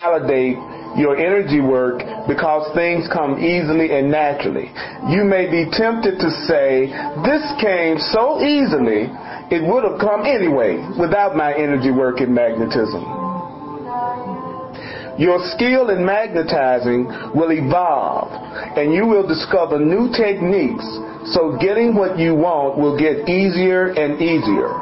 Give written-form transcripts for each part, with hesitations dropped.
validate your energy work because things come easily and naturally. You may be tempted to say, this came so easily, it would have come anyway without my energy work and magnetism. Your skill in magnetizing will evolve, and you will discover new techniques, so getting what you want will get easier and easier.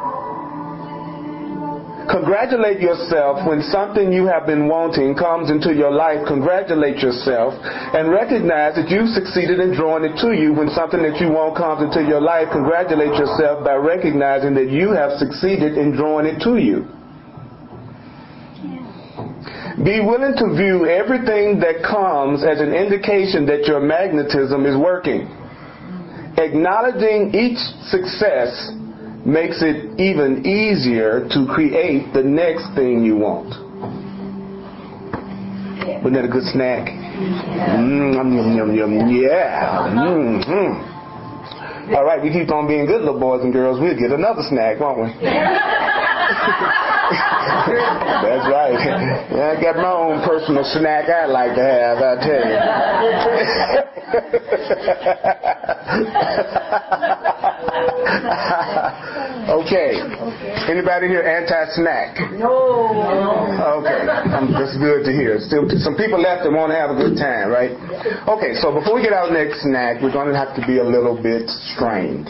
Congratulate yourself when something you have been wanting comes into your life. Congratulate yourself and recognize that you've succeeded in drawing it to you. When something that you want comes into your life, congratulate yourself by recognizing that you have succeeded in drawing it to you. Be willing to view everything that comes as an indication that your magnetism is working. Acknowledging each success makes it even easier to create the next thing you want. Wasn't that a good snack? Yeah. All right, we keep on being good little boys and girls. We'll get another snack, won't we? That's right. Yeah, I got my own personal snack I like to have, I tell you. Okay. Anybody here anti-snack? No. Okay. That's good to hear. Still, some people left that want to have a good time, right? Okay, so before we get our next snack, we're going to have to be a little bit strained.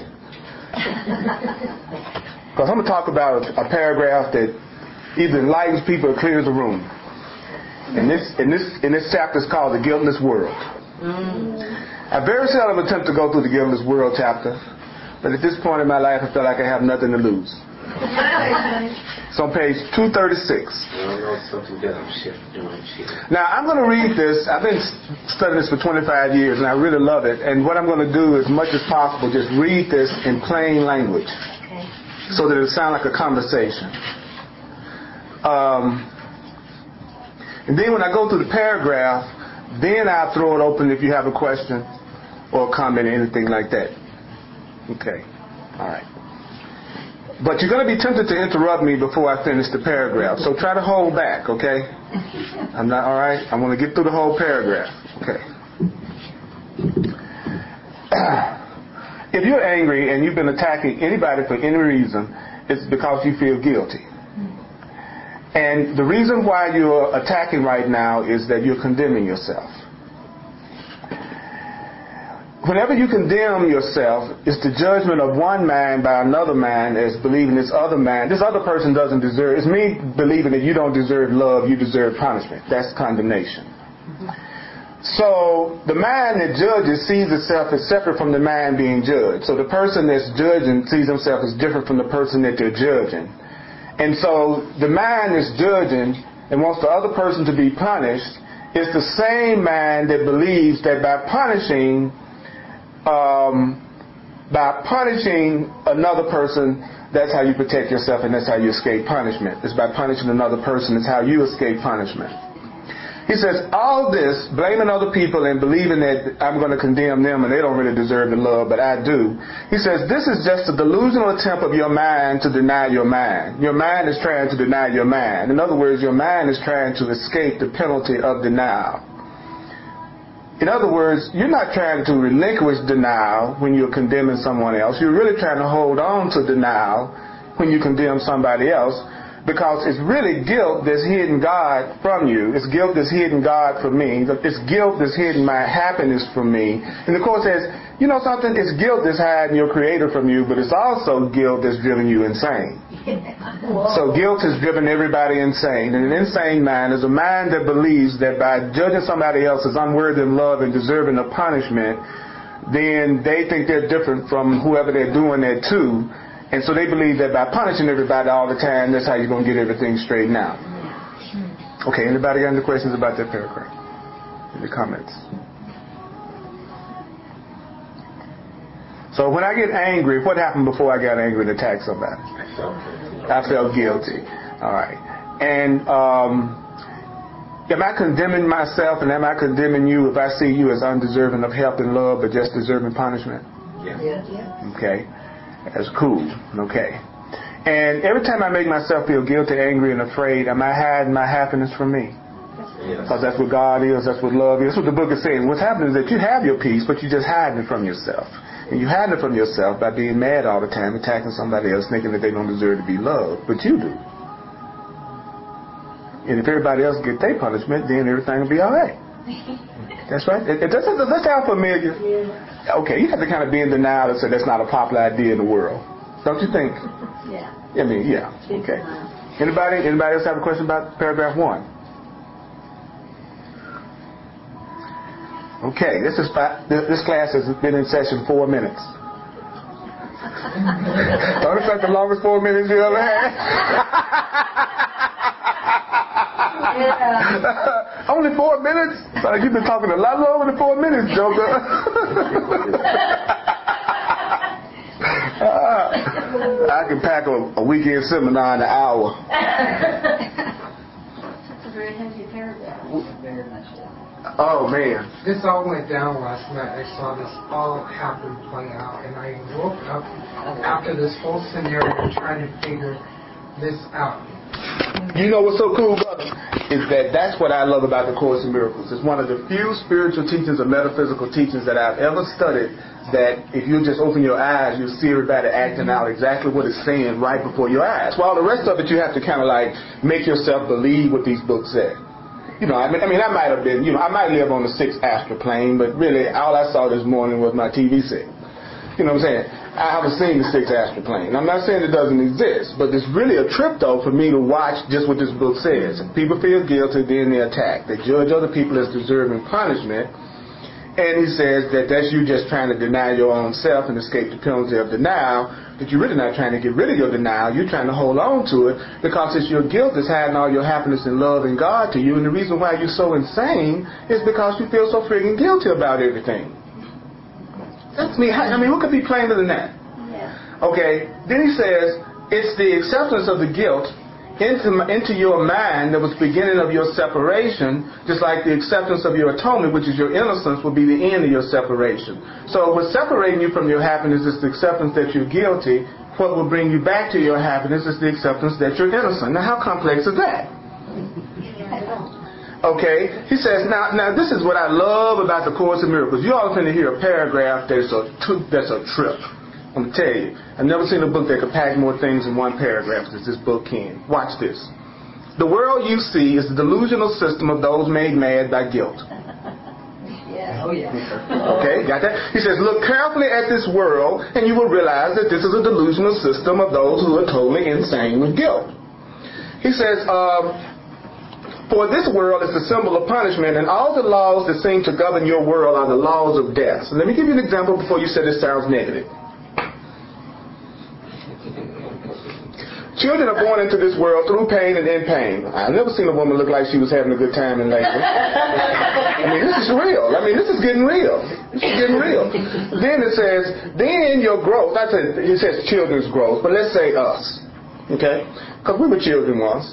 Because I'm going to talk about a paragraph that either enlightens people or clears the room. And this chapter is called The Guiltless World. I very seldom attempt to go through the Guiltless World chapter, but at this point in my life, I feel like I have nothing to lose. It's on page 236. Now, I'm going to read this. I've been studying this for 25 years, and I really love it. And what I'm going to do, as much as possible, just read this in plain language so that it'll sound like a conversation. And then when I go through the paragraph, then I'll throw it open if you have a question or a comment or anything like that. Okay. All right. But you're going to be tempted to interrupt me before I finish the paragraph. So try to hold back, okay? I'm not, all right? I want to get through the whole paragraph. Okay. If you're angry and you've been attacking anybody for any reason, it's because you feel guilty. And the reason why you're attacking right now is that you're condemning yourself. Whenever you condemn yourself, it's the judgment of one man by another man as believing this other person doesn't deserve. It's me believing that you don't deserve love, you deserve punishment. That's condemnation. So the man that judges sees himself as separate from the man being judged. So the person that's judging sees himself as different from the person that they're judging. And so the man that's judging and wants the other person to be punished is the same man that believes that by punishing another person, that's how you protect yourself and that's how you escape punishment. It's by punishing another person, it's how you escape punishment. He says, all this, blaming other people and believing that I'm going to condemn them and they don't really deserve the love, but I do. He says, this is just a delusional attempt of your mind to deny your mind. Your mind is trying to deny your mind. In other words, your mind is trying to escape the penalty of denial. In other words, you're not trying to relinquish denial when you're condemning someone else. You're really trying to hold on to denial when you condemn somebody else, because it's really guilt that's hidden God from you. It's guilt that's hidden God from me. It's guilt that's hidden my happiness from me. And the Course says, you know something? It's guilt that's hiding your Creator from you, but it's also guilt that's driven you insane. So guilt has driven everybody insane. And an insane mind is a mind that believes that by judging somebody else as unworthy of love and deserving of punishment, then they think they're different from whoever they're doing that to. And so they believe that by punishing everybody all the time, that's how you're going to get everything straightened out. Okay, anybody got any questions about that paragraph? Any comments? So when I get angry, what happened before I got angry and attacked somebody? I felt guilty. All right. And am I condemning myself and am I condemning you if I see you as undeserving of help and love but just deserving punishment? Yeah. Okay. That's cool. Okay. And every time I make myself feel guilty, angry, and afraid, am I hiding my happiness from me? Because that's what God is, that's what love is. That's what the book is saying. What's happening is that you have your peace, but you're just hiding it from yourself. And you hide it from yourself by being mad all the time, attacking somebody else, thinking that they don't deserve to be loved. But you do. And if everybody else get their punishment, then everything will be all right. That's right. That sound familiar? Yeah. Okay, you have to kind of be in denial and say that's not a popular idea in the world. Don't you think? Yeah. I mean, yeah. Okay. Anybody else have a question about paragraph 1? Okay, this class has been in session 4 minutes. Don't it's like the longest 4 minutes you ever had? Yeah. Only 4 minutes? Like you've been talking a lot longer than 4 minutes, Joker. I can pack a weekend seminar in an hour. That's a very heavy paragraph. Very much so. Oh, man. This all went down last night. I saw this all happen, play out, and I woke up after this whole scenario trying to figure this out. You know what's so cool, brother? Is that's what I love about the Course in Miracles. It's one of the few spiritual teachings or metaphysical teachings that I've ever studied that if you just open your eyes, you'll see everybody acting out exactly what it's saying right before your eyes. While the rest of it, you have to kind of like make yourself believe what these books say. You know, I mean, I might have been, I might live on the 6th astral plane, but really, all I saw this morning was my TV set. You know what I'm saying? I haven't seen the 6th astral plane. I'm not saying it doesn't exist, but it's really a trip, though, for me to watch just what this book says. If people feel guilty, then they attack. They judge other people as deserving punishment. And he says that that's you just trying to deny your own self and escape the penalty of denial, that you're really not trying to get rid of your denial. You're trying to hold on to it because it's your guilt that's hiding all your happiness and love and God to you. And the reason why you're so insane is because you feel so friggin' guilty about everything. That's me. I mean, what could be plainer than that? Yeah. Okay. Then he says it's the acceptance of the guilt into your mind that was the beginning of your separation, just like the acceptance of your atonement, which is your innocence, will be the end of your separation. So what's separating you from your happiness is the acceptance that you're guilty. What will bring you back to your happiness is the acceptance that you're innocent. Now, how complex is that? Okay, he says, now this is what I love about the Course in Miracles. You all are going to hear a paragraph that's a trip. I'm going to tell you, I've never seen a book that could pack more things in one paragraph as this book can. Watch this. The world you see is the delusional system of those made mad by guilt. Yeah. Oh, yeah. Okay, got that? He says, look carefully at this world and you will realize that this is a delusional system of those who are totally insane with guilt. He says, for this world is the symbol of punishment, and all the laws that seem to govern your world are the laws of death. So let me give you an example before you say this sounds negative. Children are born into this world through pain and in pain. I've never seen a woman look like she was having a good time in labor. I mean, this is real. I mean, this is getting real. This is getting real. Then it says, then your growth. It says children's growth, but let's say us. Okay? Because we were children once.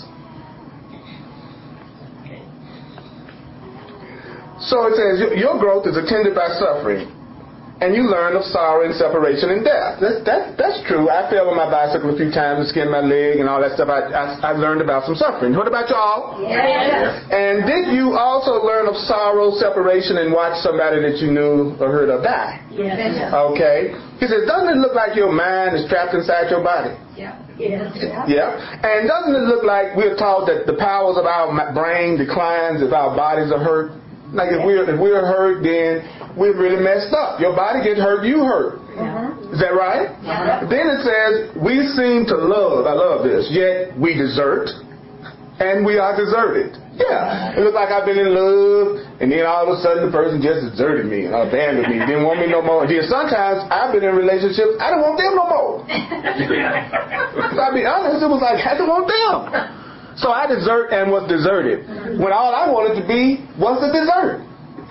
So it says, your growth is attended by suffering. And you learn of sorrow and separation and death. That's true. I fell on my bicycle a few times and skinned my leg and all that stuff. I learned about some suffering. What about y'all? Yes. And did you also learn of sorrow, separation, and watch somebody that you knew or heard of die? Yes. Okay. He says, doesn't it look like your mind is trapped inside your body? Yeah. Yes. Yeah. And doesn't it look like we're taught that the powers of our brain declines if our bodies are hurt? Like if we're hurt, then we're really messed up. Your body gets hurt, you hurt. Mm-hmm. Is that right? Yeah. Then it says, we seem to love, I love this, yet we desert, and we are deserted. Yeah. It looks like I've been in love, and then all of a sudden the person just deserted me, or abandoned me, didn't want me no more. And then sometimes I've been in relationships, I don't want them no more. I'll be honest, it was like, I don't want them. So I desert and was deserted, when all I wanted to be was the dessert.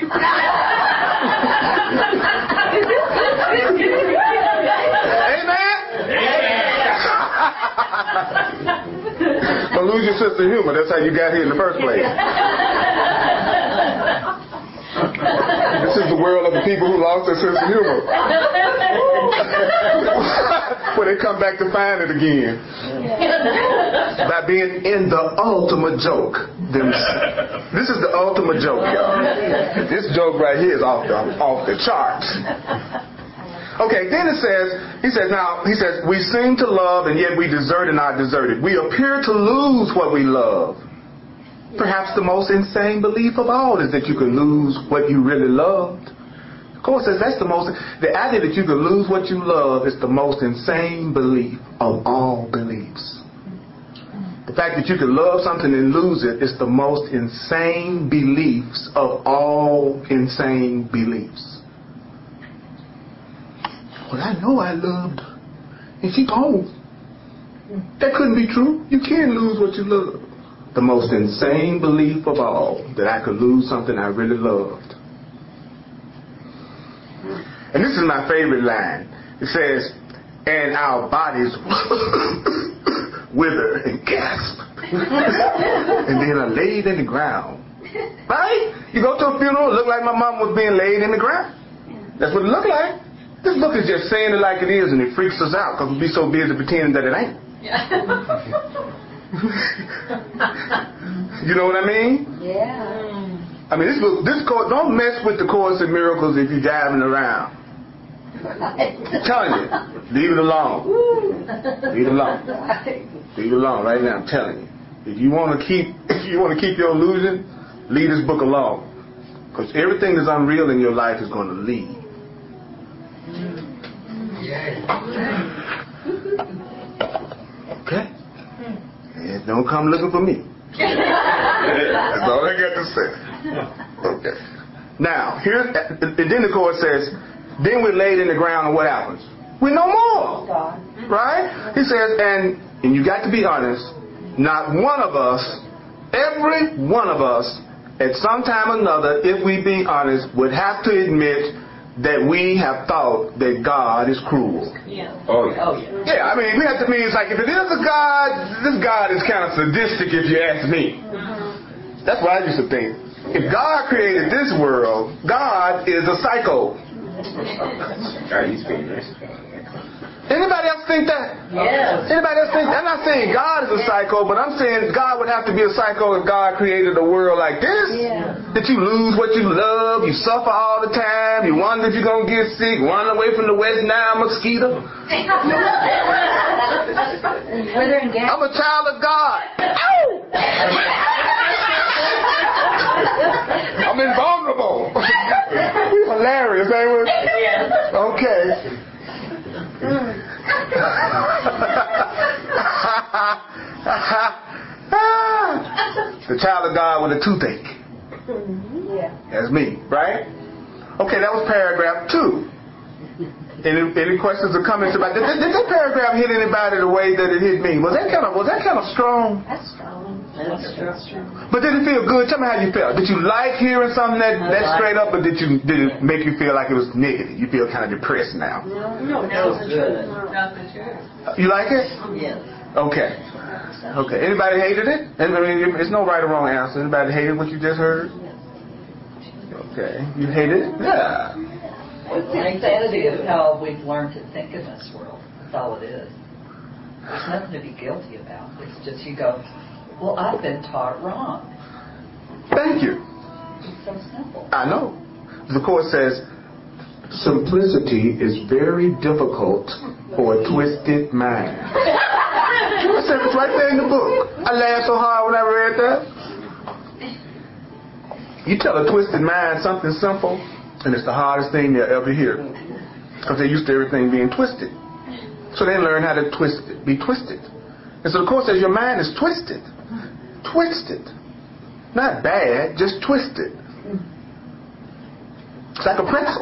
Amen? Don't lose your sense of humor. That's how you got here in the first place. This is the world of the people who lost their sense of humor. When they come back to find it again. By being in the ultimate joke themselves. This is the ultimate joke, y'all. This joke right here is off the charts. Okay, then he says, we seem to love and yet we desert and not deserted. We appear to lose what we love. Perhaps the most insane belief of all is that you can lose what you really loved. Of course, the idea that you can lose what you love is the most insane belief of all beliefs. The fact that you can love something and lose it is the most insane beliefs of all insane beliefs. Well, I know I loved her, and she gone. That couldn't be true. You can't lose what you love. The most insane belief of all, that I could lose something I really loved. And this is my favorite line. It says, and our bodies wither and gasp. And then are laid in the ground. Right? You go to a funeral, it look like my mom was being laid in the ground. That's what it looked like. This book is just saying it like it is, and it freaks us out because we be so busy pretending that it ain't. You know what I mean? Yeah. I mean, this course, don't mess with the Course in Miracles if you're driving around. I'm telling you, leave it alone. Leave it alone. Leave it alone right now. I'm telling you. If you want to keep your illusion, leave this book alone, because everything that's unreal in your life is going to leave. Okay. Yeah, don't come looking for me. That's all I got to say. Okay. Now, then the Course says, then we're laid in the ground, and what happens? We're no more. Right? He says, and you got to be honest, not one of us, every one of us, at some time or another, if we be honest, would have to admit that we have thought that God is cruel. Yeah. Oh, yeah. Yeah, I mean, we have to mean, it's like, if it is a God, this God is kind of sadistic, if you ask me. That's what I used to think. If God created this world, God is a psycho. Anybody else think that? Yes. Anybody else think that? I'm not saying God is a psycho, but I'm saying God would have to be a psycho if God created a world like this. Yeah. That you lose what you love, you suffer all the time, you wonder if you're going to get sick, run away from the West Nile mosquito. I'm a child of God. I'm invulnerable. Hilarious, ain't we? Yes. Okay. The child of God with a toothache. Yeah. That's me, right? Okay, that was paragraph 2. Any questions or comments about that? Did that paragraph hit anybody the way that it hit me? Was that kind of strong? That's strong. That's strong. But did it feel good? Tell me how you felt. Did you like hearing something that straight up, or did it make you feel like it was negative? You feel kind of depressed now? No, that's good. Not the truth. You like it? Yes. Okay. Okay. Anybody hated it? I mean, there's no right or wrong answer. Anybody hated what you just heard? Okay. You hated it? Yeah. Insanity is how we've learned to think in this world. That's all it is. There's nothing to be guilty about. It's just you go, well, I've been taught wrong. Thank you. It's so simple. I know. The Course says, simplicity is very difficult for a twisted mind. I said it's right there in the book. I laughed so hard when I read that. You tell a twisted mind something simple, and it's the hardest thing they'll ever hear, because they're used to everything being twisted. So they learn how to be twisted. And so the Course says your mind is twisted. Twisted. Not bad, just twisted. It's like a pretzel.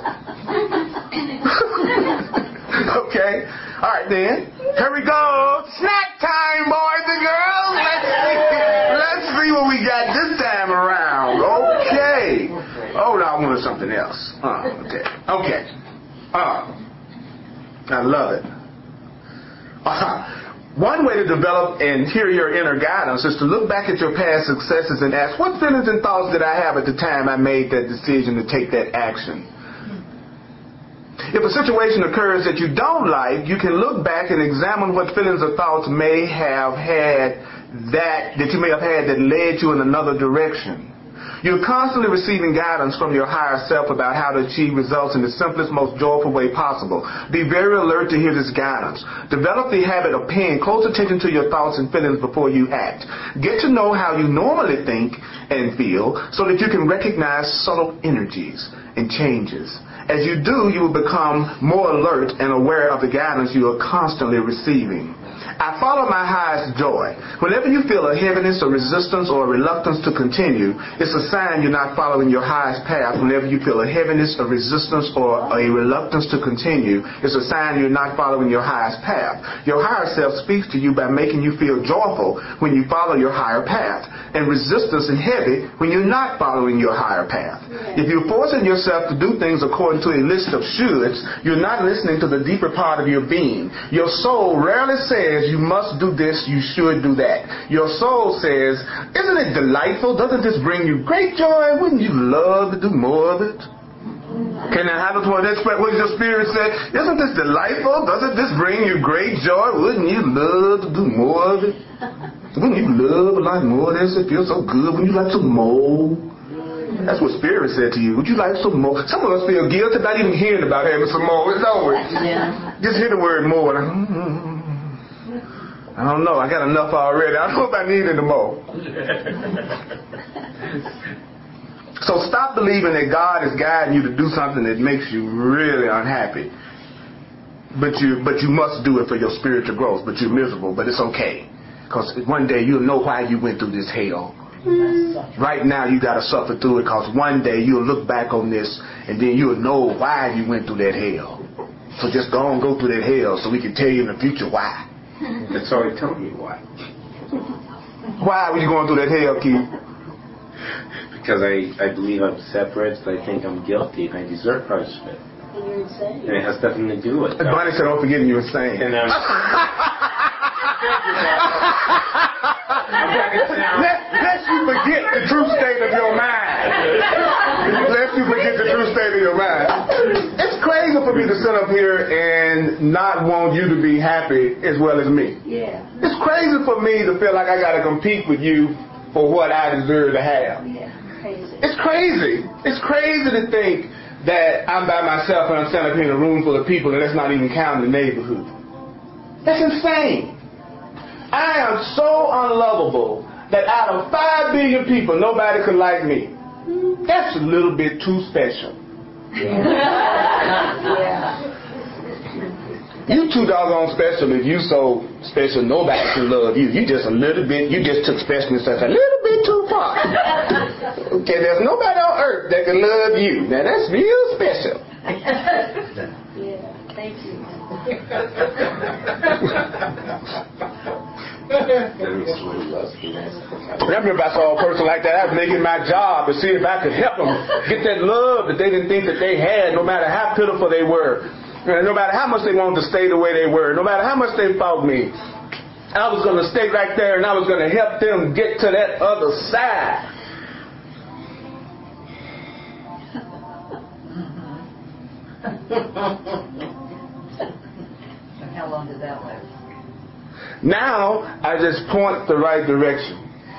Okay. All right, then. Here we go. Snack time, boys and girls. Let's see what we got this time around. Okay. Oh, no, I wanted something else. Okay. I love it. One way to develop and hear your inner guidance is to look back at your past successes and ask, what feelings and thoughts did I have at the time I made that decision to take that action? If a situation occurs that you don't like, you can look back and examine what feelings or thoughts may have had that you may have had that led you in another direction. You're constantly receiving guidance from your higher self about how to achieve results in the simplest, most joyful way possible. Be very alert to hear this guidance. Develop the habit of paying close attention to your thoughts and feelings before you act. Get to know how you normally think and feel so that you can recognize subtle energies and changes. As you do, you will become more alert and aware of the guidance you are constantly receiving. I follow my highest joy. Whenever you feel a heaviness or resistance or a reluctance to continue, it's a sign you're not following your highest path. Whenever you feel a heaviness, a resistance, or a reluctance to continue, it's a sign you're not following your highest path. Your higher self speaks to you by making you feel joyful when you follow your higher path, and resistance and heavy when you're not following your higher path. If you're forcing yourself to do things according to a list of shoulds, you're not listening to the deeper part of your being. Your soul rarely says you must do this, you should do that. Your soul says, isn't it delightful? Doesn't this bring you great joy? Wouldn't you love to do more of it? Can I have what your spirit said? Isn't this delightful? Doesn't this bring you great joy? Wouldn't you love to do more of it? Wouldn't you love a lot more of this? It feels so good. Wouldn't you like some more? That's what Spirit said to you. Would you like some more? Some of us feel guilty about even hearing about having some more. It's over. Yeah. Just hear the word more. I don't know. I got enough already. I don't know if I need any more. So stop believing that God is guiding you to do something that makes you really unhappy. But you must do it for your spiritual growth. But you're miserable. But it's okay. Because one day you'll know why you went through this hell. Right now you got to suffer through it, because one day you'll look back on this and then you'll know why you went through that hell. So just go and go through that hell so we can tell you in the future why. That's already telling me why. Why were you going through that hell, Keith? Because I believe I'm separate, so I think I'm guilty and I deserve punishment. And you're insane. And it has nothing to do with that. Bonnie said, don't forget you're insane. And lest you forget the true state of your mind. Lest you forget the true state of your mind. It's crazy for me to sit up here and not want you to be happy as well as me. Yeah. It's crazy for me to feel like I got to compete with you for what I deserve to have. Yeah, crazy. It's crazy. It's crazy to think that I'm by myself and I'm standing up here in a room full of people and that's not even counting the neighborhood. That's insane. I am so unlovable that out of 5 billion people, nobody could like me. That's a little bit too special. Yeah. You too doggone special. If you so special, nobody can love you. You just a little bit, you just took specialness a little bit too far. Okay, there's nobody on earth that can love you. Now that's real special. Yeah, thank you. I remember I saw a person like that. I was making my job to see if I could help them get that love that they didn't think that they had, no matter how pitiful they were. No matter how much they wanted to stay the way they were, no matter how much they fought me, I was going to stay right there and I was going to help them get to that other side. And how long did that last? Now, I just point the right direction.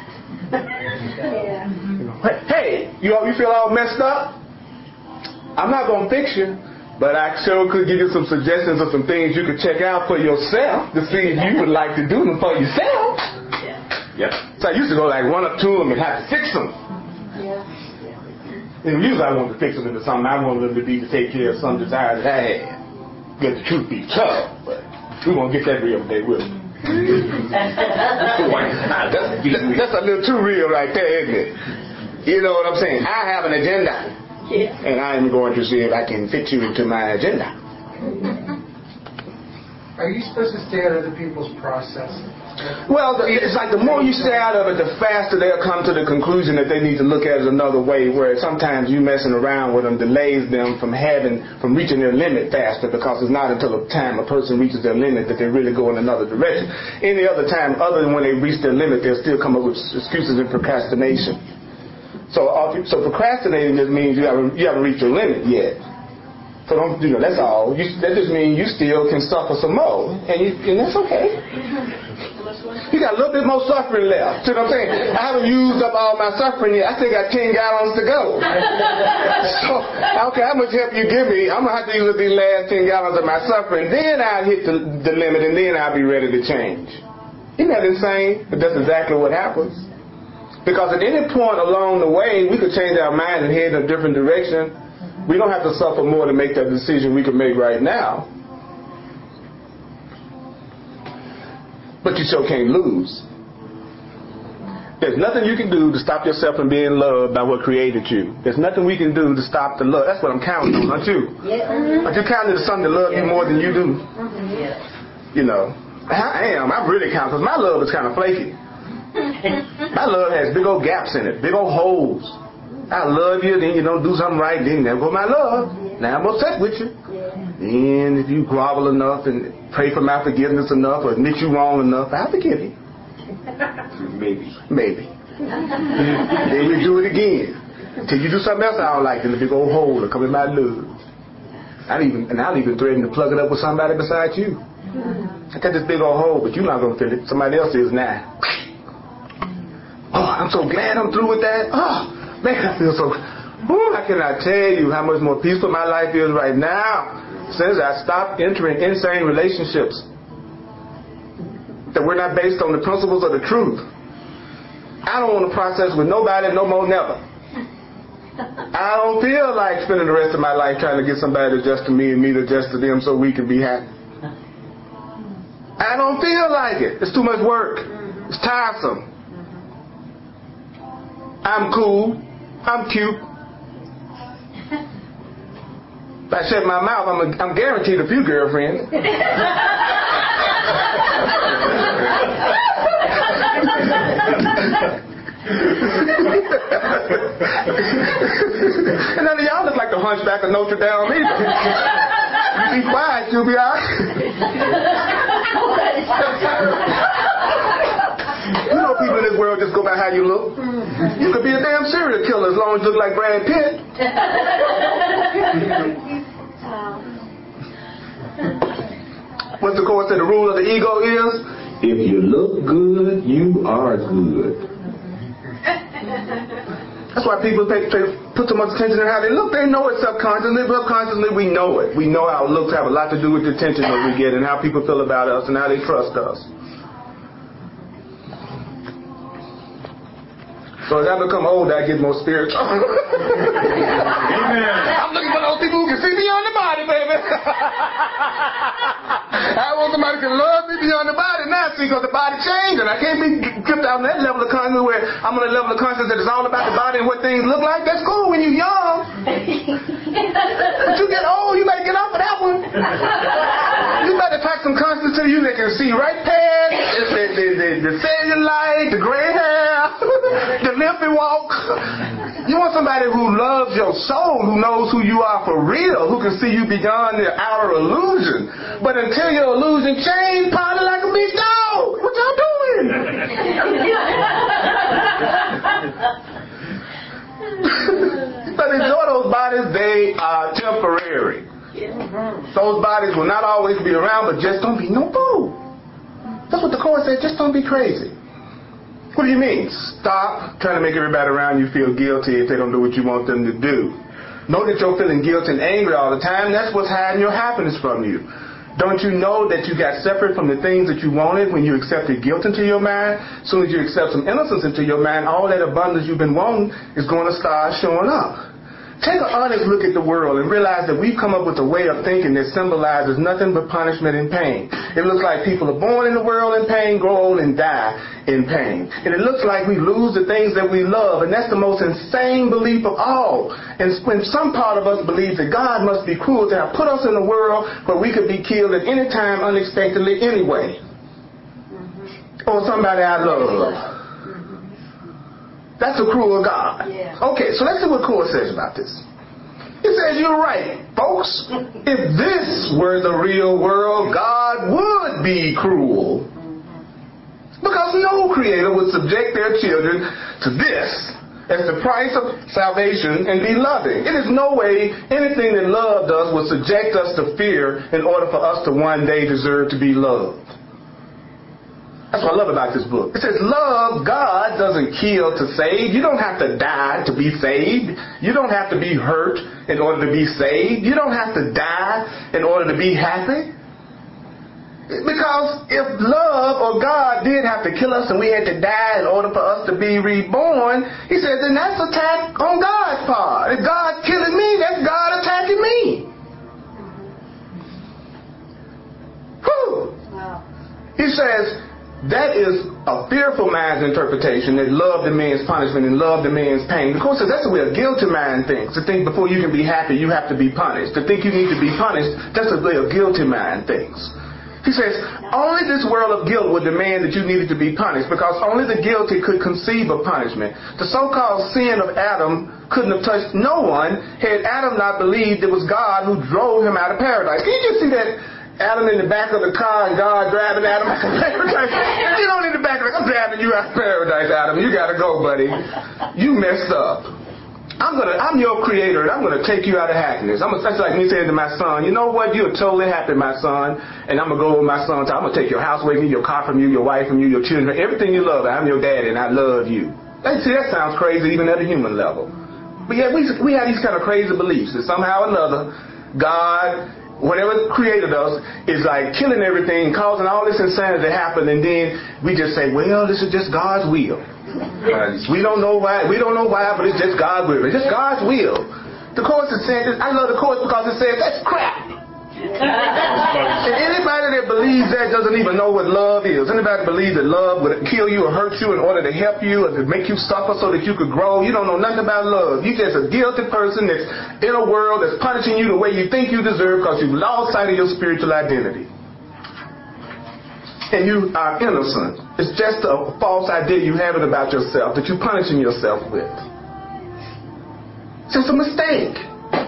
Yeah. Hey, you feel all messed up? I'm not going to fix you. But I sure could give you some suggestions of some things you could check out for yourself to see if you would like to do them for yourself. Yeah. So I used to go like run up to them and have to fix them. Yeah. And usually I wanted to fix them into something I wanted them to be to take care of some desire that I had. Let the truth be tough, but we won't get that real today, will we? That's a little too real right there, isn't it? You know what I'm saying? I have an agenda. Yeah. And I'm going to see if I can fit you into my agenda. Are you supposed to stay out of other people's process? Well, it's like the more you stay out of it, the faster they'll come to the conclusion that they need to look at it another way, where sometimes you messing around with them delays them from reaching their limit faster, because it's not until the time a person reaches their limit that they really go in another direction. Any other time other than when they reach their limit, they'll still come up with excuses and procrastination. So procrastinating just means you haven't reached your limit yet. So that's all. That just means you still can suffer some more, and that's okay. You got a little bit more suffering left. See what I'm saying? I haven't used up all my suffering yet. I still got 10 gallons to go. So I don't care how much help you give me, I'm going to have to use up these last 10 gallons of my suffering. Then I'll hit the limit, and then I'll be ready to change. Isn't that insane? But that's exactly what happens. Because at any point along the way, we could change our mind and head in a different direction. We don't have to suffer more to make that decision we can make right now. But you sure can't lose. There's nothing you can do to stop yourself from being loved by what created you. There's nothing we can do to stop the love. That's what I'm counting on, aren't you? Yeah. Aren't you counting on something to love you more than you do? Yes. You know, I am. I really count because my love is kind of flaky. My love has big old gaps in it, big old holes. I love you, then you don't do something right, then there goes my love. Now I'm upset with you. And if you grovel enough and pray for my forgiveness enough or admit you wrong enough, I'll forgive you. Maybe. Then you do it again. Till you do something else I don't like, then the big old hole will come in my love. I'll even threaten to plug it up with somebody besides you. I got this big old hole, but you're not going to fill it. Somebody else is now. Oh, I'm so glad I'm through with that. Oh, man, I feel so... I cannot tell you how much more peaceful my life is right now since I stopped entering insane relationships that were not based on the principles of the truth. I don't want to process with nobody no more, never. I don't feel like spending the rest of my life trying to get somebody to adjust to me and me to adjust to them so we can be happy. I don't feel like it. It's too much work. It's tiresome. I'm cool. I'm cute. If I shut my mouth, I'm guaranteed a few girlfriends. And none of y'all look like the Hunchback of Notre Dame either. You be quiet, you'll be all right. You know people in this world just go by how you look. You could be a damn serial killer as long as you look like Brad Pitt. What's the course said? The rule of the ego is, if you look good, you are good. That's why people put so much attention on how they look. They know it subconsciously, but subconsciously we know it. We know how looks have a lot to do with the attention that we get and how people feel about us and how they trust us. So as I become older, I get more spiritual. Amen. I'm looking for those people who can see beyond the body, baby. I want somebody who can love me beyond the body now, see, because the body changed, and I can't be kept out on that level of consciousness where I'm on a level of consciousness that is all about the body and what things look like. That's cool when you're young. But you get old, you better get off of that one. You better pack some consciousness to you that can see right past the cellulite, the gray hair, the limpy walk. You want somebody who loves your soul, who knows who you are for real, who can see you beyond the outer illusion. But until your illusion change, party like a big dog. What y'all doing? But enjoy those bodies. They are temporary. Those bodies will not always be around, but just don't be no fool. That's what the Course said. Just don't be crazy. What do you mean? Stop trying to make everybody around you feel guilty if they don't do what you want them to do. Know that you're feeling guilty and angry all the time. That's what's hiding your happiness from you. Don't you know that you got separate from the things that you wanted when you accepted guilt into your mind? As soon as you accept some innocence into your mind, all that abundance you've been wanting is going to start showing up. Take an honest look at the world and realize that we've come up with a way of thinking that symbolizes nothing but punishment and pain. It looks like people are born in the world in pain, grow old, and die in pain. And it looks like we lose the things that we love, and that's the most insane belief of all. And when some part of us believes that God must be cruel to have put us in a world where we could be killed at any time unexpectedly anyway. Or somebody I love. That's a cruel God. Yeah. Okay, so let's see what Course says about this. It says, you're right, folks. If this were the real world, God would be cruel. Because no creator would subject their children to this as the price of salvation and be loving. It is no way anything that love does would subject us to fear in order for us to one day deserve to be loved. That's what I love about this book. It says, love God doesn't kill to save. You don't have to die to be saved. You don't have to be hurt in order to be saved. You don't have to die in order to be happy. Because if love or God did have to kill us and we had to die in order for us to be reborn, he said, then that's attack on God's part. If God's killing me, that's God attacking me. Whew. Wow. He says, that is a fearful man's interpretation, that love demands punishment and love demands pain. Of course, that's the way a guilty man thinks. To think before you can be happy, you have to be punished. To think you need to be punished, that's the way a guilty man thinks. He says, only this world of guilt would demand that you needed to be punished, because only the guilty could conceive of punishment. The so-called sin of Adam couldn't have touched no one had Adam not believed it was God who drove him out of paradise. Can you just see that? Adam in the back of the car and God driving Adam out of paradise. You know, in the back of the car, I'm driving you out of paradise, Adam. You got to go, buddy. You messed up. I'm your creator, and I'm going to take you out of happiness. That's like me saying to my son, you know what? You're totally happy, my son, and I'm going to go with my son. I'm going to take your house away from you, your car from you, your wife from you, your children, everything you love. I'm your daddy, and I love you. See, that sounds crazy even at a human level. But yeah, we have these kind of crazy beliefs that somehow or another, God, whatever created us, is like killing everything, causing all this insanity to happen, and then we just say, well, this is just God's will. We don't know why, but it's just God's will. It's just God's will. The Course is saying, I love the Course because it says that's crap. And anybody that believes that doesn't even know what love is. Anybody that believes that love would kill you or hurt you in order to help you or to make you suffer so that you could grow, you don't know nothing about love. You're just a guilty person that's in a world that's punishing you the way you think you deserve because you've lost sight of your spiritual identity. And you are innocent. It's just a false idea you have it about yourself that you're punishing yourself with. It's just a mistake.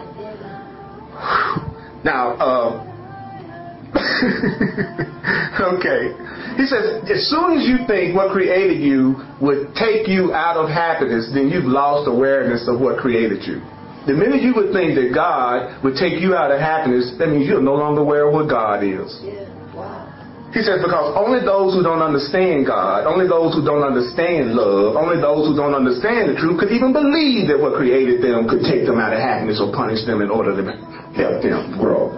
Now, okay. He says, as soon as you think what created you would take you out of happiness, then you've lost awareness of what created you. The minute you would think that God would take you out of happiness, that means you're no longer aware of what God is. Yeah. Wow. He says, because only those who don't understand God, only those who don't understand love, only those who don't understand the truth could even believe that what created them could take them out of happiness or punish them in order to help them grow.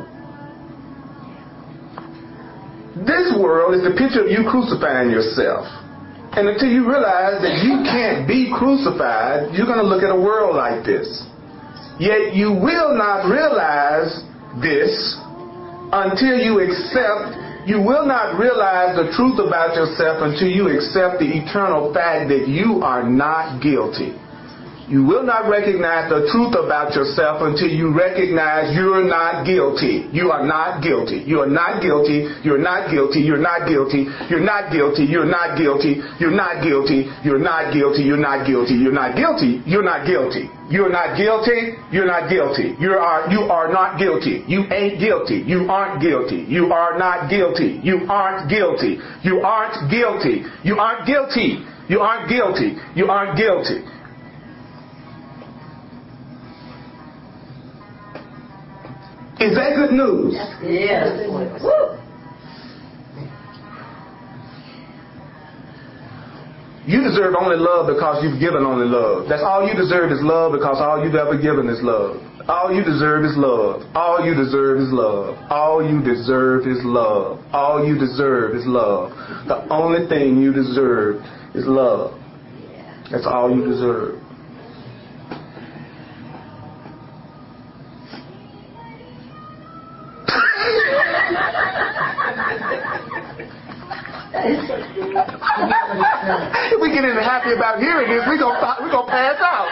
This world is the picture of you crucifying yourself. And until you realize that you can't be crucified, you're going to look at a world like this. Yet you will not realize this until you accept. You will not realize the truth about yourself until you accept the eternal fact that you are not guilty. You will not recognize the truth about yourself until you recognize you're not guilty. You are not guilty. You are not guilty. You're not guilty. You're not guilty. You're not guilty. You're not guilty. You're not guilty. You're not guilty. You're not guilty. You're not guilty. You're not guilty. You're not guilty. You're not guilty. You are not guilty. You ain't guilty. You aren't guilty. You are not guilty. You aren't guilty. You aren't guilty. You aren't guilty. You aren't guilty. You aren't guilty. Is that good news? Yes. Woo. You deserve only love because you've given only love. That's all you deserve is love because all you've ever given is love. All you deserve is love. All you deserve is love. All you deserve is love. All you deserve is love. The only thing you deserve is love. That's all you deserve. If we get any happy about hearing this, we're gonna pass out.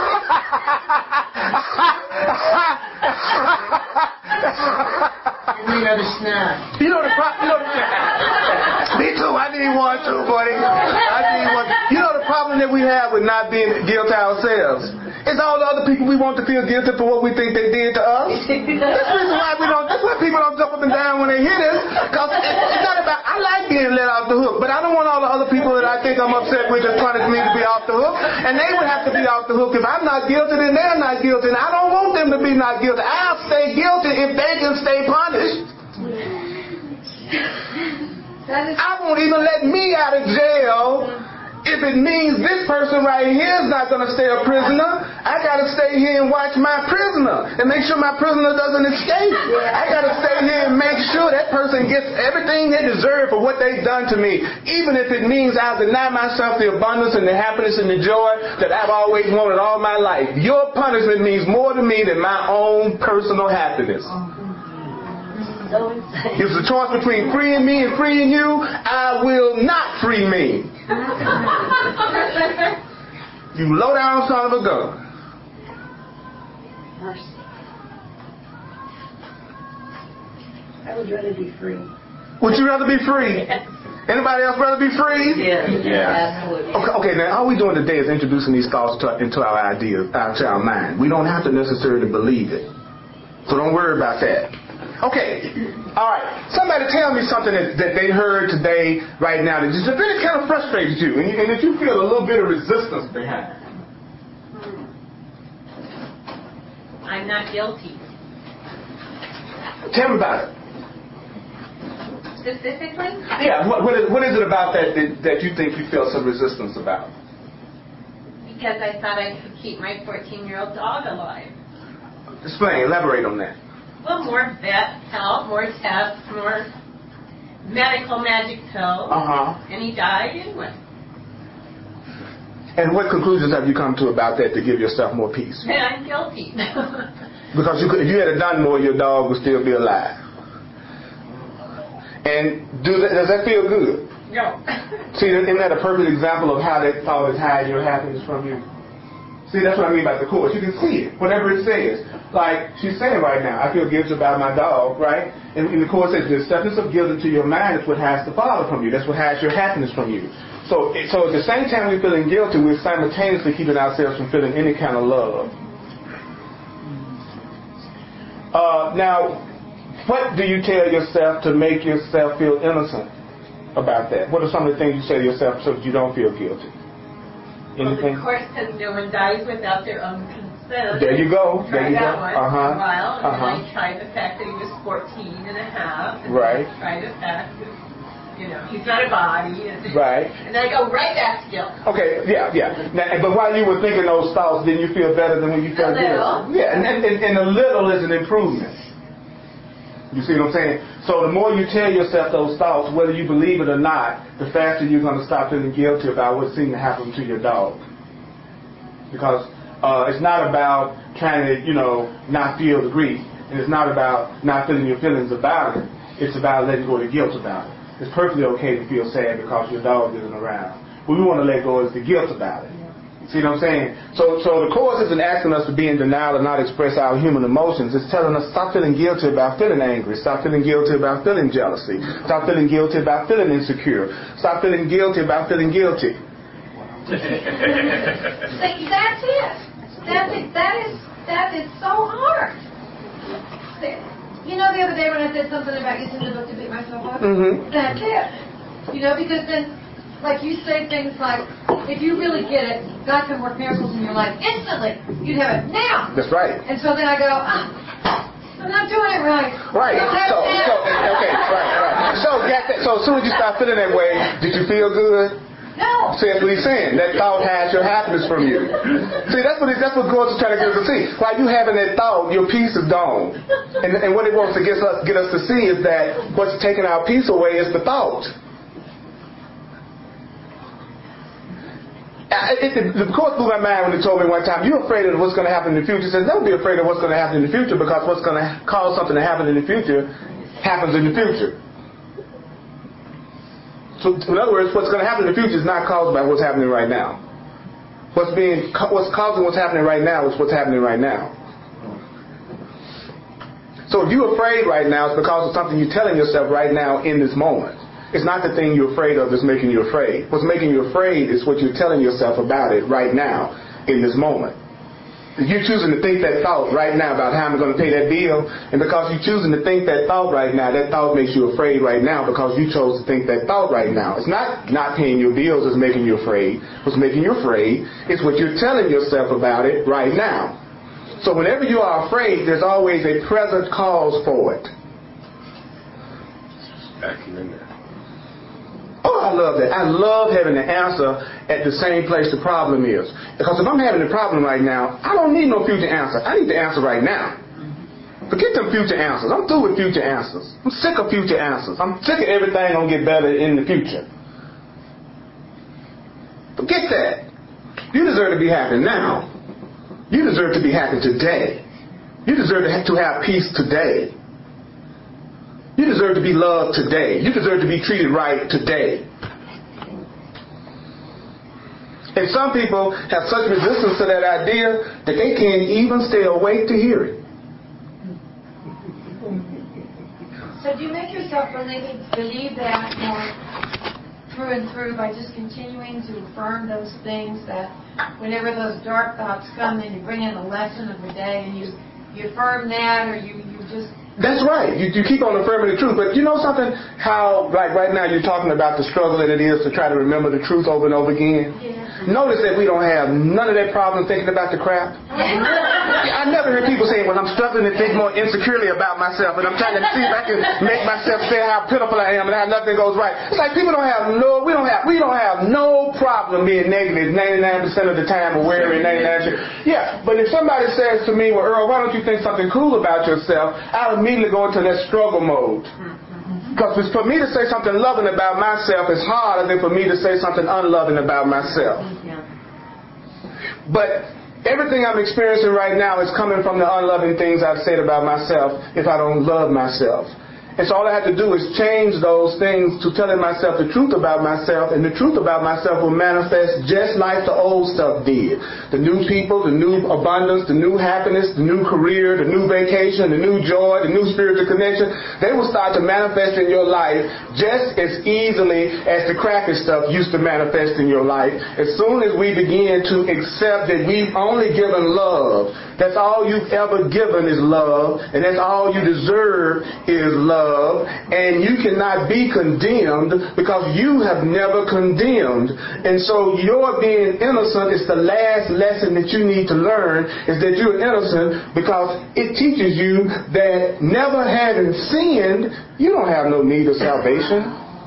We got a snack. You know the problem. Me too. I need one too, buddy. I need one. You know the problem that we have with not being guilty ourselves. It's all the other people we want to feel guilty for what we think they did to us. That's the reason why that's why people don't jump up and down when they hear this. Because it's not about, I like being let off the hook, but I don't want all the other people that I think I'm upset with that punish me to be off the hook. And they would have to be off the hook. If I'm not guilty, then they're not guilty. And I don't want them to be not guilty. I'll stay guilty if they can stay punished. I won't even let me out of jail if it means this person right here is not going to stay a prisoner. I got to stay here and watch my prisoner and make sure my prisoner doesn't escape. I got to stay here and make sure that person gets everything they deserve for what they've done to me, even if it means I'll deny myself the abundance and the happiness and the joy that I've always wanted all my life. Your punishment means more to me than my own personal happiness. It's the choice between freeing me and freeing you. I will not free me. You low down son of a gun. Mercy. I would rather be free. Would you rather be free? Anybody else rather be free? Yes, Yeah. absolutely. Okay, now all we're doing today is introducing these thoughts into our ideas, to our mind. We don't have to necessarily believe it. So don't worry about that. Okay, all right. Somebody tell me something that they heard today, right now, that just really kind of frustrates you, and that you feel a little bit of resistance behind. I'm not guilty. Tell me about it. Specifically? Yeah, what is it about that you think you feel some resistance about? Because I thought I could keep my 14-year-old dog alive. Explain, elaborate on that. Well, more vet help, more tests, more medical magic pills. And he died anyway. And what conclusions have you come to about that to give yourself more peace? And I'm guilty. Because if you had done more, your dog would still be alive. And does that feel good? No. See, isn't that a perfect example of how that thought is hiding your happiness from you? See, that's what I mean by the course. You can see it, whatever it says. Like she's saying right now, I feel guilty about my dog, right? And the course says the acceptance of guilt into your mind is what hides the Father from you. That's what hides your happiness from you. So at the same time we're feeling guilty, we're simultaneously keeping ourselves from feeling any kind of love. Now, what do you tell yourself to make yourself feel innocent about that? What are some of the things you say to yourself so that you don't feel guilty? Anything? Well, of course, because no one dies without their own consent. There you go. Tried that one for a Uh-huh. while, and then I tried the fact that he was 14 and a half. And Right. then I tried the fact that, he's not a body. And, Right. And then I go right back to guilt. Okay, yeah. Now, but while you were thinking those thoughts, didn't you feel better than when you felt A little. guilty? Yeah, and a little is an improvement. You see what I'm saying? So the more you tell yourself those thoughts, whether you believe it or not, the faster you're going to stop feeling guilty about what seemed to happen to your dog. Because it's not about trying to, not feel the grief. And it's not about not feeling your feelings about it. It's about letting go of the guilt about it. It's perfectly okay to feel sad because your dog isn't around. What we want to let go is the guilt about it. See what I'm saying? So the Course isn't asking us to be in denial and not express our human emotions. It's telling us stop feeling guilty about feeling angry. Stop feeling guilty about feeling jealousy. Stop feeling guilty about feeling insecure. Stop feeling guilty about feeling guilty. That's it. That is so hard. The other day when I said something about using the book to beat myself up, that's it. Because then, like you say things like, if you really get it, God can work miracles in your life instantly. You'd have it now. That's right. And so then I go, I'm not doing it right. Right. So as soon as you start feeling that way, did you feel good? No. See, that's what he's saying. That thought has your happiness from you. See, that's what God is trying to get us to see. While you having that thought, your peace is gone. And what it wants to get us to see is that what's taking our peace away is the thought. The Course blew my mind when he told me one time, you're afraid of what's going to happen in the future. He says, don't be afraid of what's going to happen in the future, because what's going to cause something to happen in the future happens in the future. So, in other words, what's going to happen in the future is not caused by what's happening right now. What's causing what's happening right now is what's happening right now. So if you're afraid right now, it's because of something you're telling yourself right now in this moment. It's not the thing you're afraid of that's making you afraid. What's making you afraid is what you're telling yourself about it right now in this moment. You're choosing to think that thought right now about how I'm going to pay that bill, and because you're choosing to think that thought right now, that thought makes you afraid right now because you chose to think that thought right now. It's not paying your bills that's making you afraid. What's making you afraid is what you're telling yourself about it right now. So whenever you are afraid, there's always a present cause for it. Oh, I love that. I love having the answer at the same place the problem is. Because if I'm having a problem right now, I don't need no future answer. I need the answer right now. Forget them future answers. I'm through with future answers. I'm sick of future answers. I'm sick of everything gonna get better in the future. Forget that. You deserve to be happy now. You deserve to be happy today. You deserve to have peace today. You deserve to be loved today. You deserve to be treated right today. And some people have such resistance to that idea that they can't even stay awake to hear it. So do you make yourself believe that more through and through by just continuing to affirm those things, that whenever those dark thoughts come, then you bring in the lesson of the day and you affirm that, or you just... That's right. You keep on affirming the truth. But you know something? How, like right now, you're talking about the struggle that it is to try to remember the truth over and over again. Yeah. Notice that we don't have none of that problem thinking about the crap. I never heard people say, well, I'm struggling to think more insecurely about myself, and I'm trying to see if I can make myself say how pitiful I am and how nothing goes right. It's like people we don't have no problem being negative 99% of the time, or worrying 99%. Yeah, but if somebody says to me, well, Earl, why don't you think something cool about yourself? I'll immediately go into that struggle mode. Because for me to say something loving about myself is harder than for me to say something unloving about myself. But everything I'm experiencing right now is coming from the unloving things I've said about myself if I don't love myself. And so all I have to do is change those things to telling myself the truth about myself, and the truth about myself will manifest just like the old stuff did. The new people, the new abundance, the new happiness, the new career, the new vacation, the new joy, the new spiritual connection, they will start to manifest in your life just as easily as the crappy stuff used to manifest in your life. As soon as we begin to accept that we've only given love, that's all you've ever given is love, and that's all you deserve is love. And you cannot be condemned because you have never condemned. And so your being innocent is the last lesson that you need to learn, is that you're innocent, because it teaches you that never having sinned, you don't have no need of salvation.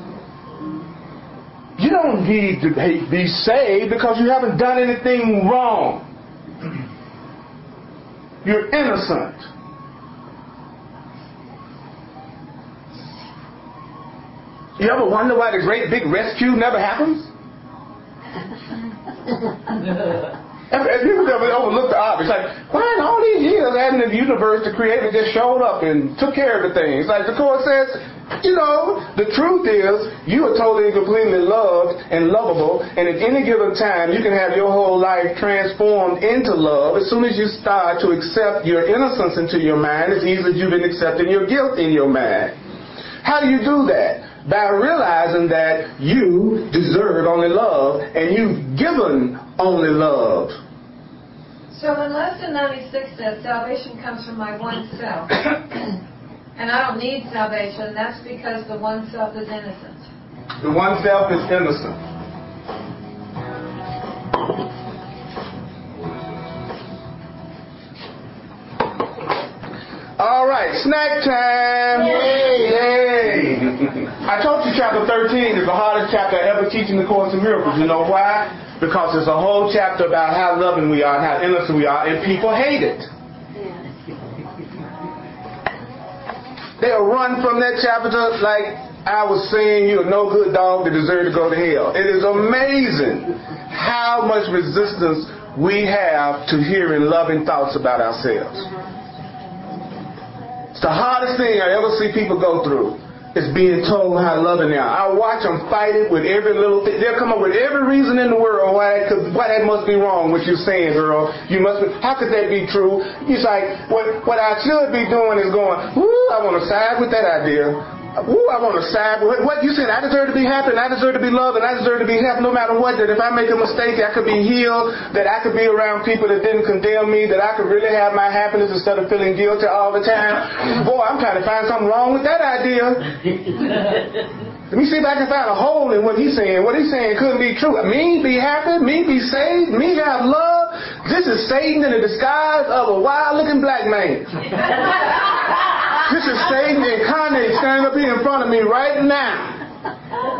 You don't need to be saved because you haven't done anything wrong. You're innocent. You ever wonder why the great big rescue never happens? If people ever overlook the obvious, like, why in all these years hadn't the universe, the creator, just showed up and took care of the things? Like the Course says, you know, the truth is you are totally and completely loved and lovable, and at any given time you can have your whole life transformed into love as soon as you start to accept your innocence into your mind as easily as you've been accepting your guilt in your mind. How do you do that? By realizing that you deserve only love and you've given only love. So when Lesson 96 says salvation comes from my one self, and I don't need salvation, that's because the one self is innocent. The one self is innocent. All right, snack time. Yay! I told you chapter 13 is the hardest chapter ever teaching the Course in Miracles. You know why? Because it's a whole chapter about how loving we are and how innocent we are, and people hate it. They'll run from that chapter like I was saying, you're a no good dog that deserves to go to hell. It is amazing how much resistance we have to hearing loving thoughts about ourselves. It's the hardest thing I ever see people go through, is being told how loving they are. I watch them fight it with every little thing. They'll come up with every reason in the world why that must be wrong, what you're saying, girl. How could that be true? He's like, what I should be doing is going, woo, I want to side with that idea. Ooh, I want to side with what you said. I deserve to be happy, and I deserve to be loved, and I deserve to be happy no matter what. That if I make a mistake, I could be healed, that I could be around people that didn't condemn me, that I could really have my happiness instead of feeling guilty all the time. Boy, I'm trying to find something wrong with that idea. Let me see if I can find a hole in what he's saying. What he's saying couldn't be true. Me be happy, me be saved, me have love. This is Satan in the disguise of a wild-looking black man. This is Satan incarnate standing up here in front of me right now.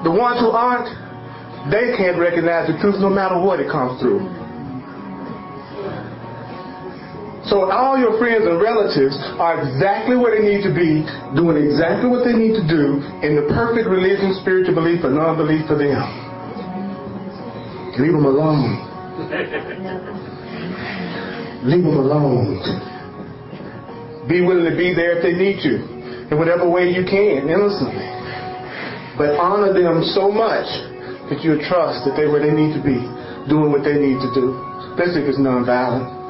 The ones who aren't, they can't recognize the truth no matter what it comes through. So all your friends and relatives are exactly where they need to be, doing exactly what they need to do in the perfect religion, spiritual belief, or non-belief for them. Leave them alone. Leave them alone. Be willing to be there if they need you, in whatever way you can, innocently. But honor them so much that you trust that they're where they need to be, doing what they need to do, especially if it's nonviolent.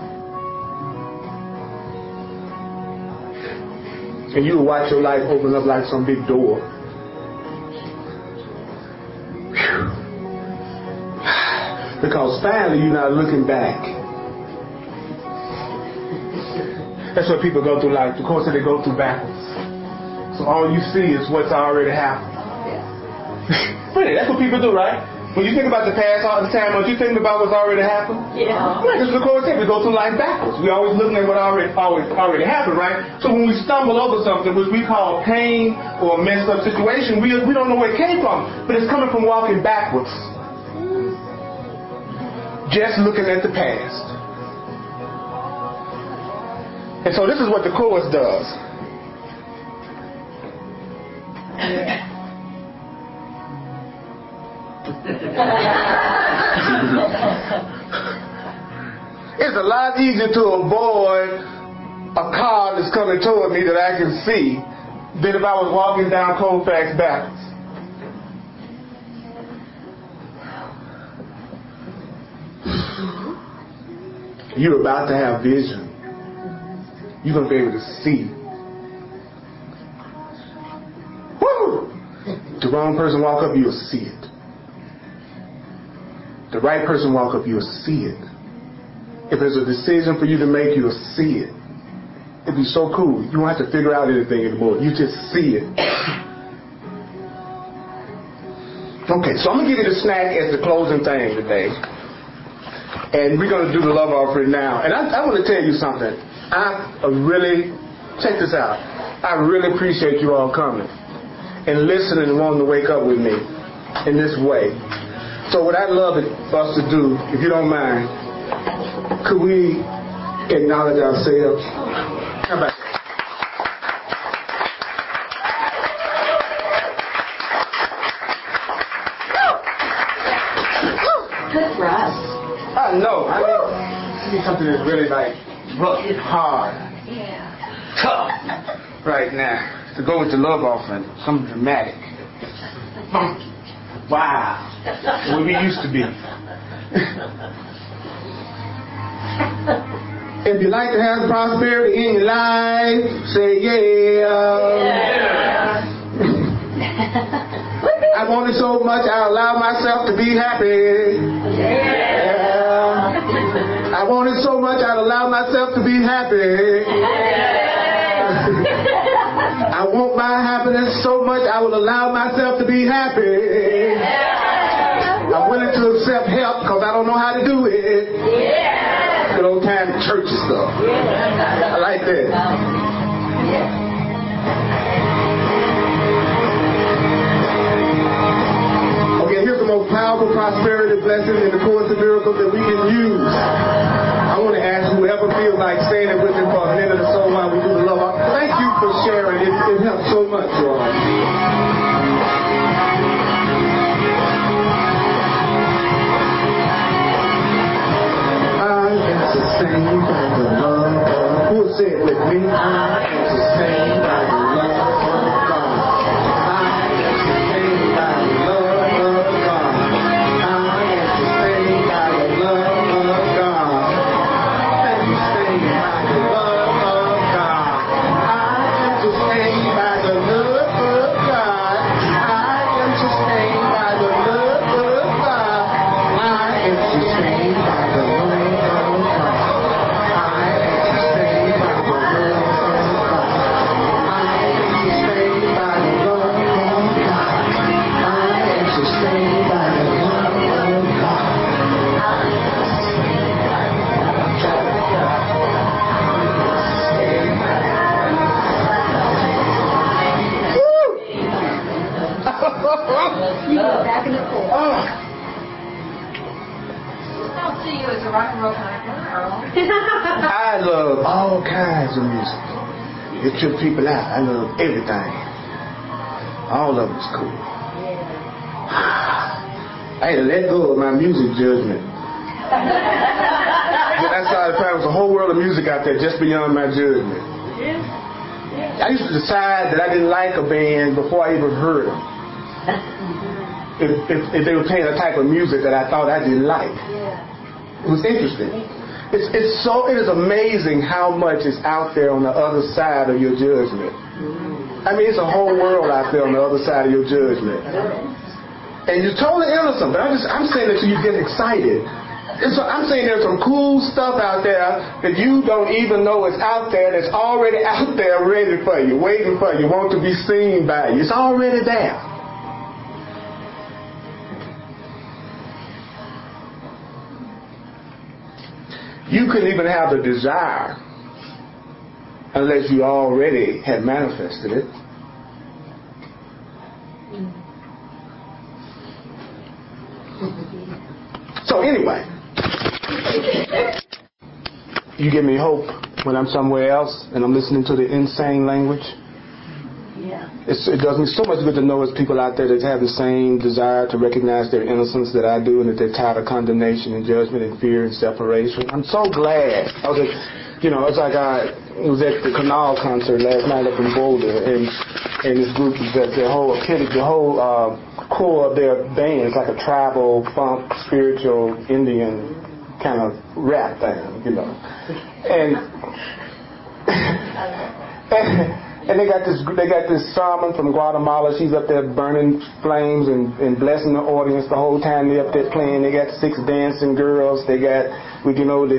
And you will watch your life open up like some big door. Whew. Because finally you're not looking back. That's what people go through life. Of course, they go through backwards. So all you see is what's already happened. Really, that's what people do, right? When you think about the past all the time, don't you think about what's already happened? Yeah. Right, because of course we go through life backwards. We're always looking at what already happened, right? So when we stumble over something, which we call pain or a messed up situation, we don't know where it came from, but it's coming from walking backwards. Just looking at the past. And so this is what the chorus does. It's a lot easier to avoid a car that's coming toward me that I can see than if I was walking down Colfax backwards. You're about to have vision. You're going to be able to see. Woo! The wrong person walk up, you'll see it. The right person walk up, you'll see it. If there's a decision for you to make, you'll see it. It'd be so cool. You won't have to figure out anything anymore. You just see it. Okay, so I'm going to give you the snack as the closing thing today. And we're going to do the love offering now. And I want to tell you something. Check this out. I really appreciate you all coming and listening and wanting to wake up with me in this way. So what I'd love us to do, if you don't mind, could we acknowledge ourselves? How about that? Good for us. I know. I need something that's really like rough, hard, tough right now to go with the love offering. Something dramatic, funky. Wow. Where we used to be. If you like to have prosperity in your life, say yeah. I want it so much I allow myself to be happy. Yeah. I want it so much I'd allow myself to be happy. I want my happiness so much I will allow myself to be happy. I'm willing to accept help because I don't know how to do it. Good old time church stuff. I like that. Okay, here's the most powerful prosperity blessing in the Course of Miracles that we can use. I want to ask whoever feels like saying it with me for a minute or so while we do the love. Thank you for sharing. It helps so much, y'all. I am sustained by the love of. Who will say it with me? I am sustained by the love of God. I am sustained by the love of God. I am sustained by the love of God. I am sustained by the love of God. I am sustained by the love of God. I am sustained by the love of God. I am sustained by the love of God. I am sustained by the love of God. all kinds of music. It tripped people out. I love everything. All of it's cool. I had to let go of my music judgment. Then I started finding there was a whole world of music out there just beyond my judgment. I used to decide that I didn't like a band before I even heard them. If they were playing a type of music that I thought I didn't like. It was interesting. It is amazing how much is out there on the other side of your judgment. I mean, it's a whole world out there on the other side of your judgment. And you're totally innocent, but I'm saying that you get excited. So I'm saying there's some cool stuff out there that you don't even know is out there, that's already out there ready for you, waiting for you, want to be seen by you. It's already there. You couldn't even have the desire unless you already had manifested it. So anyway, you give me hope when I'm somewhere else and I'm listening to the insane language. Yeah. It does me so much good to know there's people out there that have the same desire to recognize their innocence that I do, and that they're tired of condemnation and judgment and fear and separation. I'm so glad. It's like I was at the Canal concert last night up in Boulder, and this group, the whole core of their band is like a tribal, funk, spiritual, Indian kind of rap thing, And they got this shaman from Guatemala. She's up there burning flames and blessing the audience the whole time they're up there playing. They got 6 dancing girls. They got the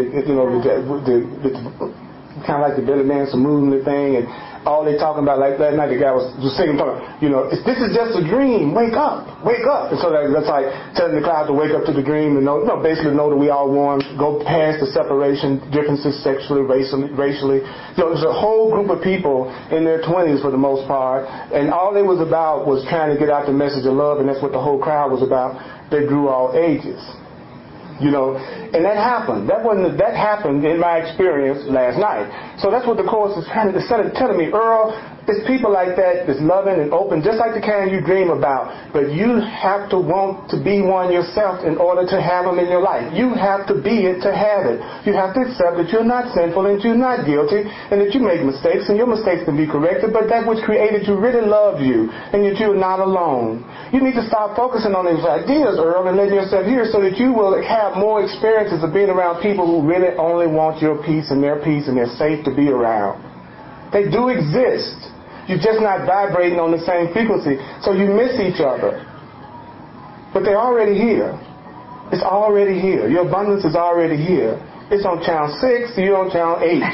kind of like the belly dance, moving the thing, and all they talking about. Like that night, the guy was singing, this is just a dream. Wake up, wake up. And so that's like telling the crowd to wake up to the dream and basically know that we all want to go past the separation differences sexually, racially. There's a whole group of people in their 20s for the most part, and all they was about was trying to get out the message of love, and that's what the whole crowd was about. They drew all ages. And that happened. That happened in my experience last night. So that's what the Course is telling me. Earl, it's people like that that's loving and open, just like the kind you dream about. But you have to want to be one yourself in order to have them in your life. You have to be it to have it. You have to accept that you're not sinful and you're not guilty, and that you make mistakes and your mistakes can be corrected, but that which created you really loves you, and that you're not alone. You need to stop focusing on these ideas, Earl, and letting yourself hear, so that you will have more experiences of being around people who really only want your peace, and they're safe to be around. They do exist. You're just not vibrating on the same frequency, so you miss each other. But they're already here. It's already here. Your abundance is already here. It's on channel 6, you're on channel 8.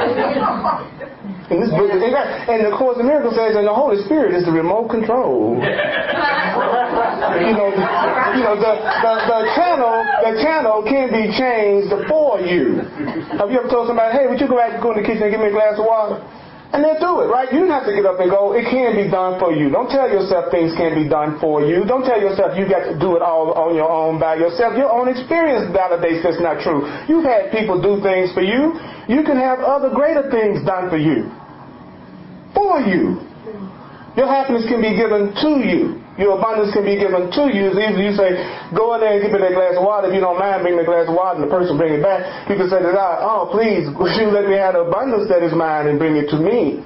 In this book, and the Course in Miracles says, and the Holy Spirit is the remote control. The channel can be changed for you. Have you ever told somebody, hey, would you go in the kitchen and give me a glass of water? And they'll do it, right? You don't have to get up and go. It can be done for you. Don't tell yourself things can't be done for you. Don't tell yourself you got to do it all on your own by yourself. Your own experience validates that's not true. You've had people do things for you. You can have other greater things done for you. For you. Your happiness can be given to you. Your abundance can be given to you. It's easy. You say, go in there and give me that glass of water. If you don't mind, bring me a glass of water, and the person bring it back. You can say to God, oh, please, would you let me have the abundance that is mine and bring it to me?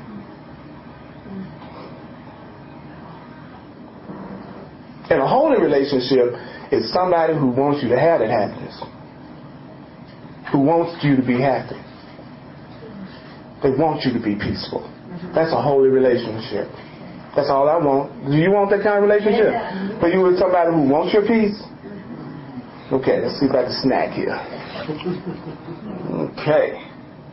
And a holy relationship is somebody who wants you to have that happiness. Who wants you to be happy. They want you to be peaceful. That's a holy relationship. That's all I want. Do you want that kind of relationship? Yeah. But you with somebody who wants your peace? Okay, let's see about the snack here. Okay.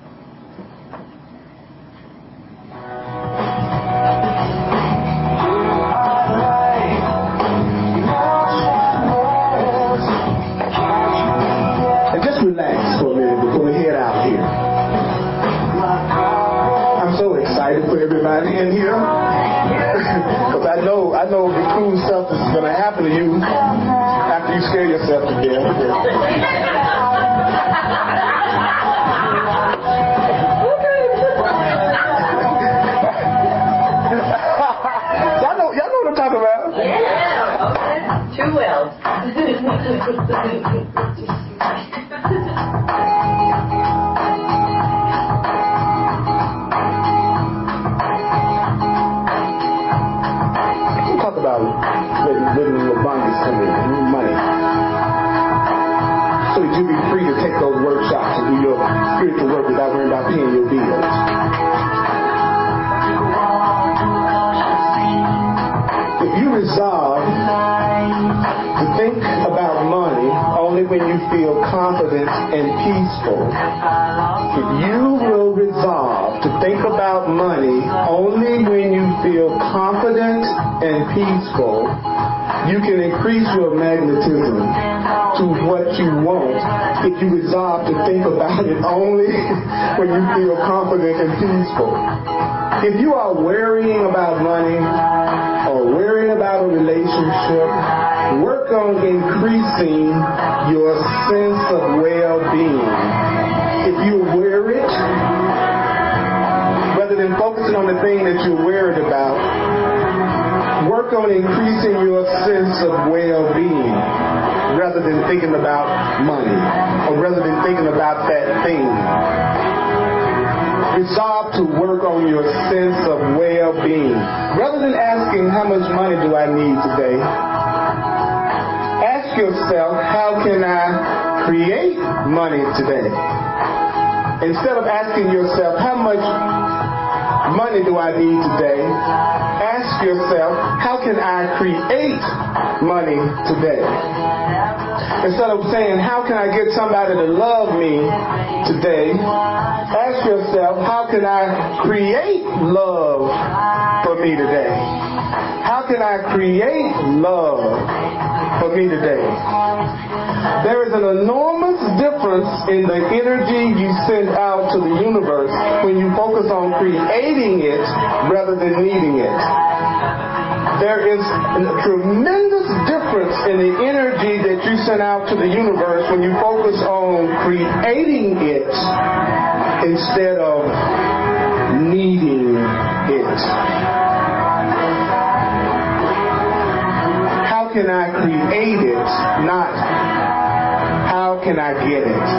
And just relax for a minute before we head out here. I'm so excited for everybody in here. Because I know the cool stuff that's going to happen to you after you scare yourself to death. Okay. Talk about living in abundance to me, money. So that you be free to take those workshops and do your spiritual work without worrying about paying your bills. If you resolve to think about money only when you feel confident and peaceful, if you will resolve to think about money only when you feel confident and peaceful, you can increase your magnetism to what you want if you resolve to think about it only when you feel confident and peaceful. If you are worrying about money or worrying about a relationship, work on increasing your sense of well-being. If you're worried, rather than focusing on the thing that you're worried about, work on increasing your sense of well-being rather than thinking about money or rather than thinking about that thing. Resolve to work on your sense of well-being. Rather than asking how much money do I need today, ask yourself, how can I create money today? Instead of asking yourself, how much money do I need today, ask yourself, how can I create money today? Instead of saying, how can I get somebody to love me today, ask yourself, how can I create love for me today? How can I create love for me today? There is an enormous difference in the energy you send out to the universe when you focus on creating it rather than needing it. There is a tremendous difference in the energy that you send out to the universe when you focus on creating it instead of needing it. How can I create it, not how can I get it?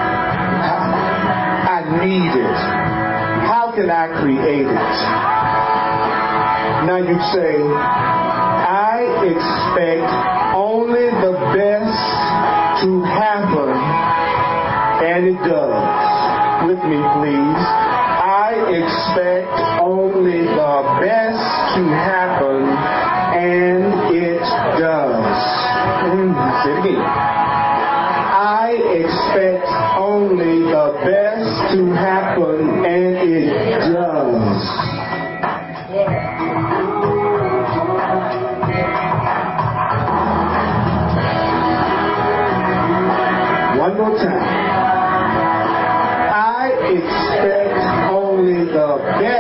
I need it. How can I create it? Now you say, I expect only the best to happen, and it does. With me, please. I expect only the best to happen, and it does. Say it again. I expect only the best to happen, and it does. One more time. I expect only the best